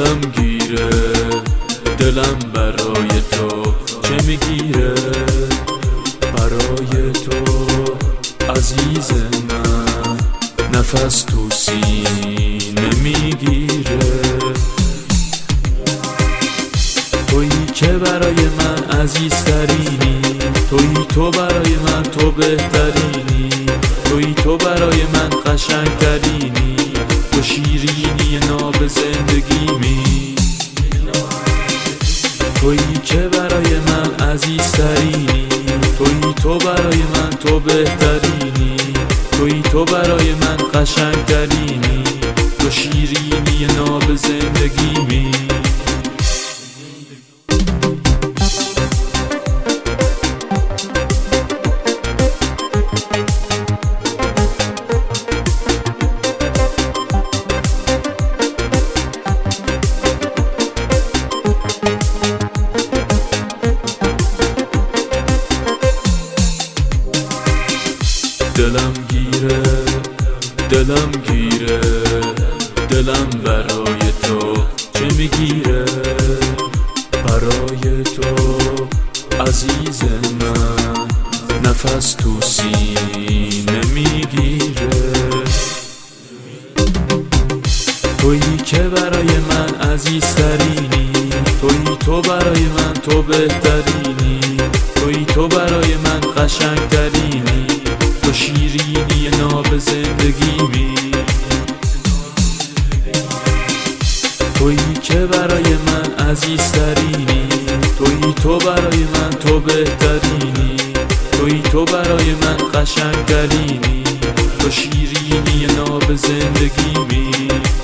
دلم گیره، دلم برای تو چه میگیره، برای تو عزیز من نفس تو سینه میگیره. تویی که برای من عزیزترینی، تویی تو برای من تو بهترینی، تویی تو برای من قشنگترینی، تو شیرینی ناب زندگیمی. تویی که برای من عزیزترینی، تویی تو برای من تو بهترینی، تویی تو برای من قشنگترینی، تو شیرینی ناب زندگیمی. دلم گیره، دلم گیره، دلم برای تو چه میگیره، برای تو عزیز من نفس تو سینه میگیره. تویی که برای من عزیزترینی، تویی تو برای من تو بهترینی، تویی تو برای من قشنگترینی، تو شیرینی ناب زندگیمی. تویی که برای من عزیزترینی، تویی تو برای من تو بهترینی، تویی تو برای من قشنگترینی، تو شیرینی ناب زندگیمی.